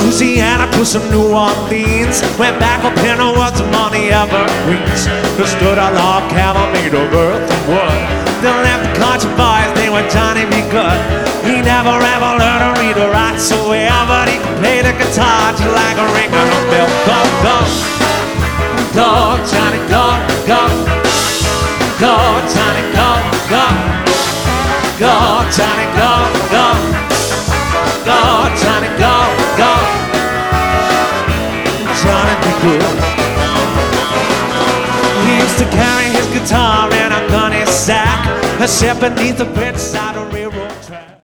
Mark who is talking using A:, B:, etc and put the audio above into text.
A: Louisiana to some New Orleans. Went back up in the woods among the evergreens. There stood a log cabin made of earth and wood. They left the country boys, they were Johnny B. Good. He never ever learned to read or write so well, but he could play the guitar just like a ring on a bell. Go, go, go, Johnny, go, go, go, Johnny, go, go, go, Johnny, go, go, go, Johnny, go, go, Johnny be good. He used to carry his guitar in a gunny sack, a ship beneath the bedside.